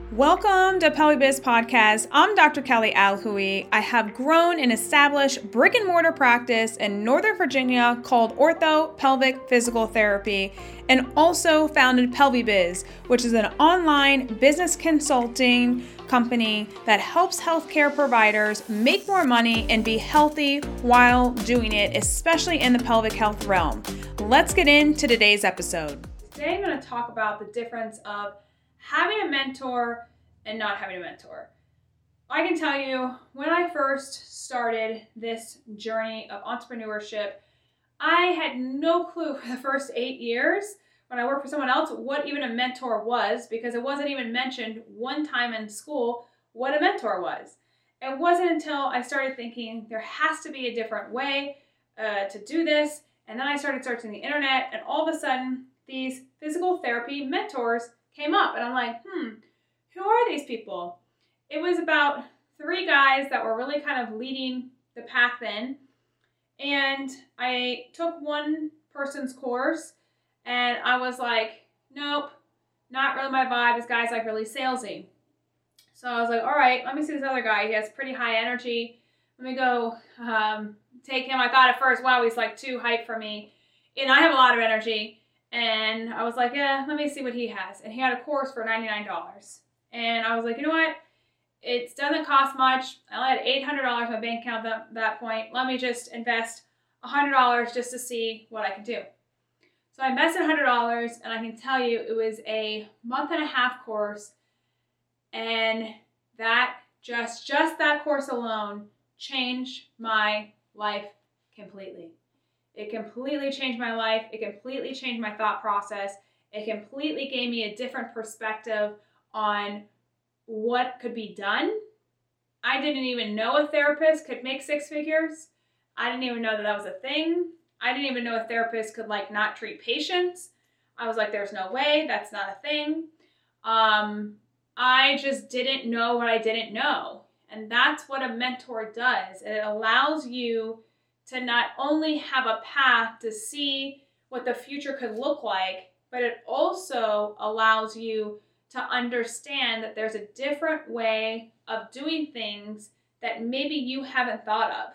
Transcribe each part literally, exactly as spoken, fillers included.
Welcome to Pelvic Biz Podcast. I'm Doctor Kelly Alhui. I have grown and established brick and mortar practice in Northern Virginia called Ortho Pelvic Physical Therapy, and also founded Pelvic Biz, which is an online business consulting company that helps healthcare providers make more money and be healthy while doing it, especially in the pelvic health realm. Let's get into today's episode. Today I'm going to talk about the difference of having a mentor and not having a mentor. I can tell you, when I first started this journey of entrepreneurship, I had no clue for the first eight years when I worked for someone else what even a mentor was, because it wasn't even mentioned one time in school what a mentor was. It wasn't until I started thinking there has to be a different way uh, to do this, and then I started searching the internet, and all of a sudden these physical therapy mentors came up, and I'm like, hmm, who are these people? It was about three guys that were really kind of leading the pack then, and I took one person's course, and I was like, nope, not really my vibe. This guy's like really salesy. So I was like, all right, let me see this other guy. He has pretty high energy. Let me go um, take him. I thought at first, wow, he's like too hype for me, and I have a lot of energy. And I was like, yeah, let me see what he has. And he had a course for ninety-nine dollars. And I was like, you know what? It doesn't cost much. I only had eight hundred dollars in my bank account at that point. Let me just invest one hundred dollars just to see what I can do. So I invested one hundred dollars, and I can tell you it was a month and a half course. And that just, just that course alone changed my life completely. It completely changed my life. It completely changed my thought process. It completely gave me a different perspective on what could be done. I didn't even know a therapist could make six figures. I didn't even know that that was a thing. I didn't even know a therapist could like not treat patients. I was like, there's no way. That's not a thing. Um, I just didn't know what I didn't know. And that's what a mentor does. It allows you to not only have a path to see what the future could look like, but it also allows you to understand that there's a different way of doing things that maybe you haven't thought of.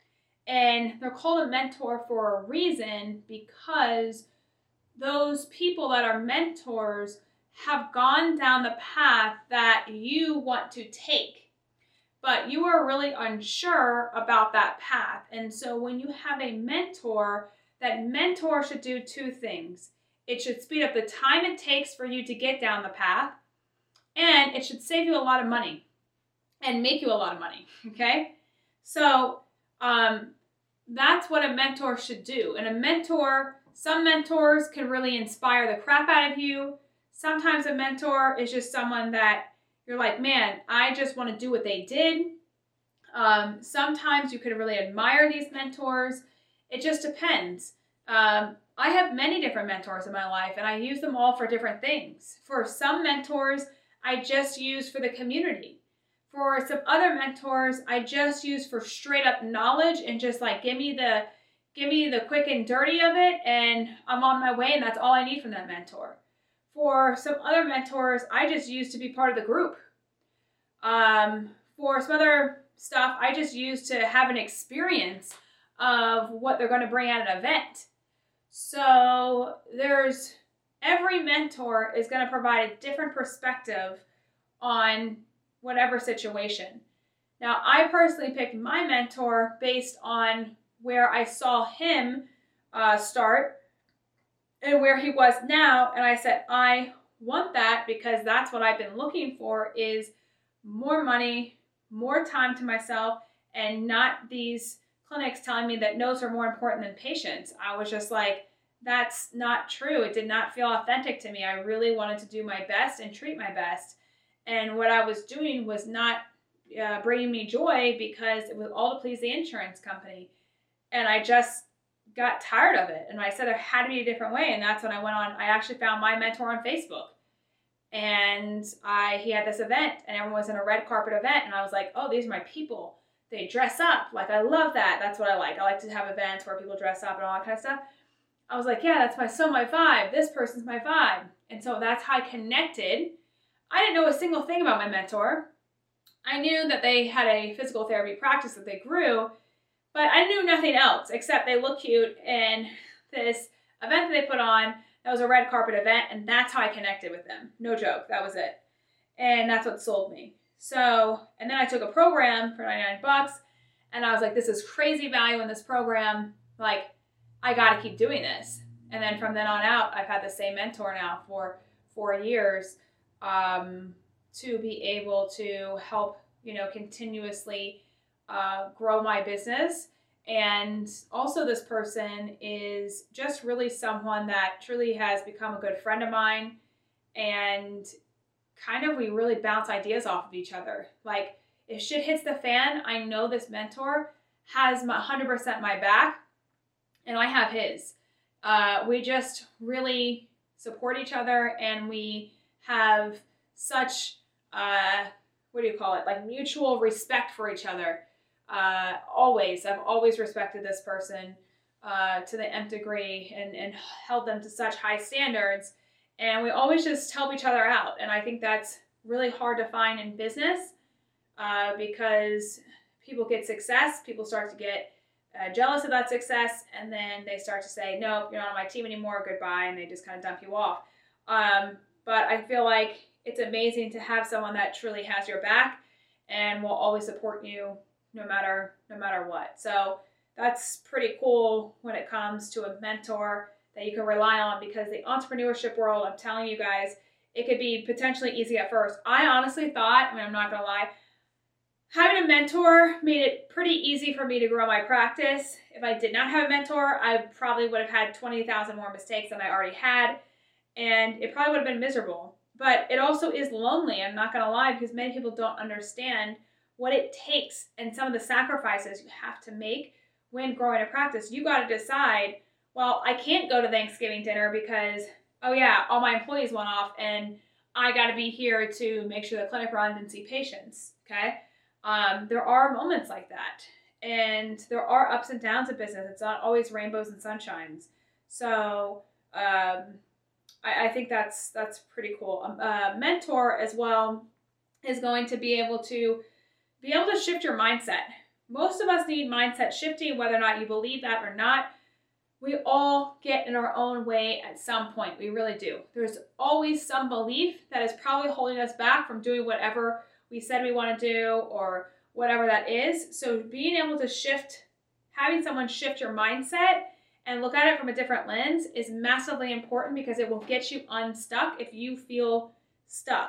And they're called a mentor for a reason, because those people that are mentors have gone down the path that you want to take, but you are really unsure about that path. And so when you have a mentor, that mentor should do two things. It should speed up the time it takes for you to get down the path, and it should save you a lot of money and make you a lot of money, okay? So um, that's what a mentor should do. And a mentor, some mentors can really inspire the crap out of you. Sometimes a mentor is just someone that you're like, man, I just want to do what they did. Um, sometimes you could really admire these mentors. It just depends. Um, I have many different mentors in my life, and I use them all for different things. For some mentors, I just use for the community. For some other mentors, I just use for straight up knowledge and just like give me the give me the quick and dirty of it, and I'm on my way, and that's all I need from that mentor. For some other mentors, I just use to be part of the group. Um, for some other stuff, I just use to have an experience of what they're going to bring at an event. So there's, every mentor is going to provide a different perspective on whatever situation. Now, I personally picked my mentor based on where I saw him uh, start and where he was now, and I said, I want that because that's what I've been looking for, is more money, more time to myself, and not these clinics telling me that notes are more important than patients. I was just like, that's not true. It did not feel authentic to me. I really wanted to do my best and treat my best. And what I was doing was not uh, bringing me joy, because it was all to please the insurance company. And I just got tired of it. And I said there had to be a different way. And that's when I went on, I actually found my mentor on Facebook. And I he had this event, and everyone was in a red carpet event. And I was like, oh, these are my people. They dress up. Like, I love that. That's what I like. I like to have events where people dress up and all that kind of stuff. I was like, yeah, that's my so my vibe. This person's my vibe. And so that's how I connected I didn't know a single thing about my mentor. I knew that they had a physical therapy practice that they grew, but I knew nothing else except they look cute, and this event that they put on, that was a red carpet event, and that's how I connected with them. No joke, that was it. And that's what sold me. So, and then I took a program for ninety-nine bucks, and I was like, this is crazy value in this program. Like, I got to keep doing this. And then from then on out, I've had the same mentor now for four years um, to be able to help, you know, continuously uh, grow my business. And also this person is just really someone that truly has become a good friend of mine, and kind of we really bounce ideas off of each other. Like, if shit hits the fan, I know this mentor has my one hundred percent my back, and I have his. Uh, we just really support each other, and we have such, uh, what do you call it, like mutual respect for each other. Uh, always, I've always respected this person uh, to the nth degree, and, and held them to such high standards. And we always just help each other out. And I think that's really hard to find in business uh, because people get success, people start to get uh, jealous of that success, and then they start to say, nope, you're not on my team anymore, goodbye, and they just kind of dump you off. Um, but I feel like it's amazing to have someone that truly has your back and will always support you no matter no matter what. So that's pretty cool when it comes to a mentor that you can rely on, because the entrepreneurship world, I'm telling you guys, it could be potentially easy at first. I honestly thought, I mean, I'm not going to lie, having a mentor made it pretty easy for me to grow my practice. If I did not have a mentor, I probably would have had twenty thousand more mistakes than I already had, and it probably would have been miserable. But it also is lonely, I'm not going to lie, because many people don't understand what it takes and some of the sacrifices you have to make when growing a practice. You got to decide, well, I can't go to Thanksgiving dinner because, oh yeah, all my employees went off and I got to be here to make sure the clinic runs and see patients, okay? Um, there are moments like that, and there are ups and downs of business. It's not always rainbows and sunshines. So um, I, I think that's that's pretty cool. Um, a mentor as well is going to be able to be able to shift your mindset. Most of us need mindset shifting, whether or not you believe that or not. We all get in our own way at some point. We really do. There's always some belief that is probably holding us back from doing whatever we said we want to do or whatever that is. So being able to shift, having someone shift your mindset and look at it from a different lens is massively important, because it will get you unstuck if you feel stuck.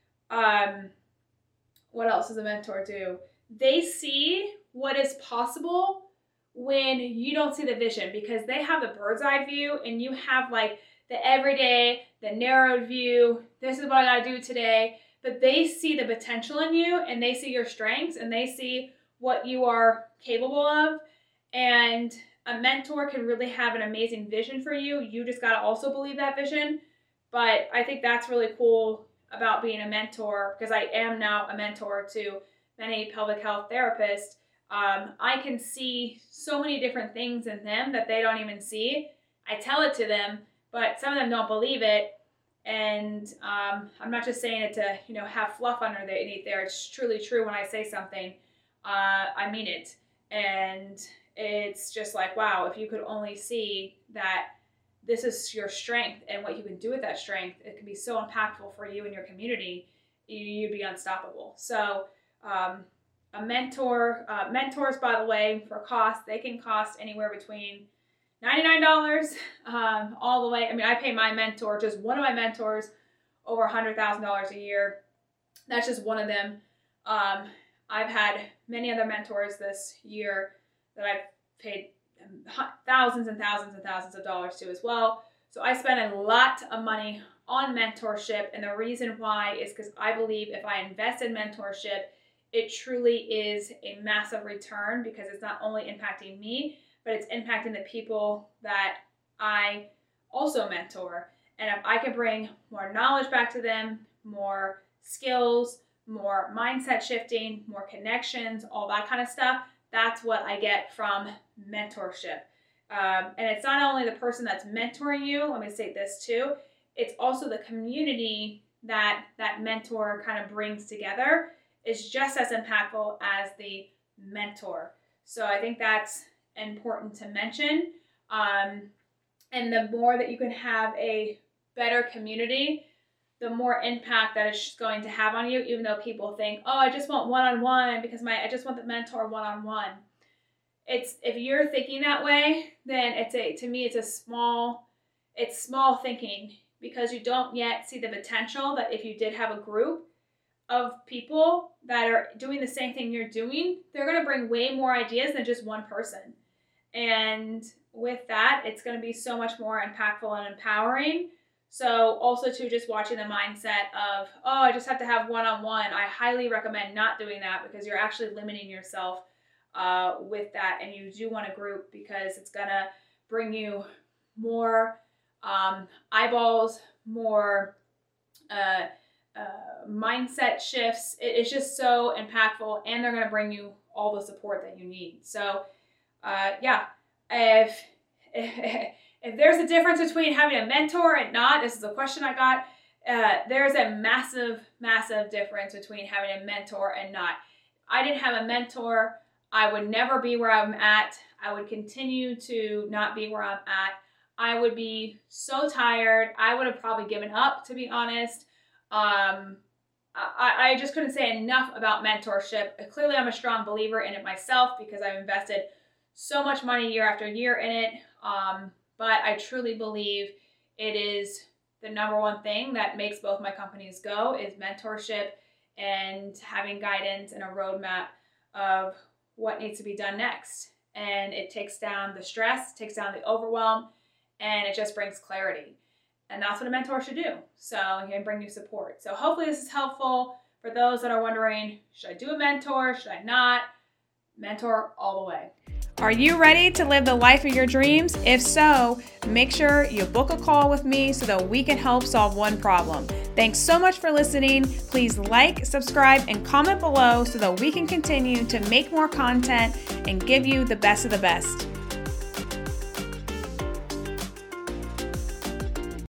Um, what else does a mentor do? They see what is possible when you don't see the vision, because they have the bird's eye view and you have like the everyday, the narrowed view. This is what I gotta do today. But they see the potential in you, and they see your strengths, and they see what you are capable of. And a mentor can really have an amazing vision for you. You just gotta also believe that vision. But I think that's really cool about being a mentor, because I am now a mentor to many pelvic health therapists. Um, I can see so many different things in them that they don't even see. I tell it to them, but some of them don't believe it. And um, I'm not just saying it to, you know, have fluff underneath there. It's truly true. When I say something, uh, I mean it. And it's just like, wow, if you could only see that this is your strength and what you can do with that strength, it can be so impactful for you and your community, you'd be unstoppable. So um, a mentor, uh, mentors, by the way, for cost, they can cost anywhere between ninety-nine dollars um, all the way. I mean, I pay my mentor, just one of my mentors, over one hundred thousand dollars a year. That's just one of them. Um, I've had many other mentors this year that I've paid thousands and thousands and thousands of dollars to as well. So I spend a lot of money on mentorship, and the reason why is because I believe if I invest in mentorship, it truly is a massive return, because it's not only impacting me, but it's impacting the people that I also mentor. And if I can bring more knowledge back to them, more skills, more mindset shifting, more connections, all that kind of stuff, that's what I get from mentorship. Um, and it's not only the person that's mentoring you, let me say this too, it's also the community that that mentor kind of brings together is just as impactful as the mentor. So I think that's important to mention. Um, and the more that you can have a better community, the more impact that it's going to have on you, even though people think, oh, I just want one-on-one because my I just want the mentor one-on-one. It's if you're thinking that way, then it's a to me it's a small it's small thinking, because you don't yet see the potential that if you did have a group of people that are doing the same thing you're doing, they're going to bring way more ideas than just one person. And with that, it's going to be so much more impactful and empowering. So also too, just watching the mindset of, oh, I just have to have one-on-one. I highly recommend not doing that, because you're actually limiting yourself uh, with that. And you do want a group, because it's going to bring you more um, eyeballs, more uh, uh, mindset shifts. It, it's just so impactful, and they're going to bring you all the support that you need. So uh, yeah, if, if If there's a difference between having a mentor and not, this is a question I got, uh, there's a massive, massive difference between having a mentor and not. I didn't have a mentor, I would never be where I'm at. I would continue to not be where I'm at. I would be so tired. I would have probably given up, to be honest. Um, I, I just couldn't say enough about mentorship. Clearly, I'm a strong believer in it myself, because I've invested so much money year after year in it. Um, But I truly believe it is the number one thing that makes both my companies go, is mentorship and having guidance and a roadmap of what needs to be done next. And it takes down the stress, takes down the overwhelm, and it just brings clarity. And that's what a mentor should do. So he can bring you support. So hopefully this is helpful for those that are wondering, should I do a mentor? Should I not? Mentor all the way. Are you ready to live the life of your dreams? If so, make sure you book a call with me so that we can help solve one problem. Thanks so much for listening. Please like, subscribe, and comment below so that we can continue to make more content and give you the best of the best.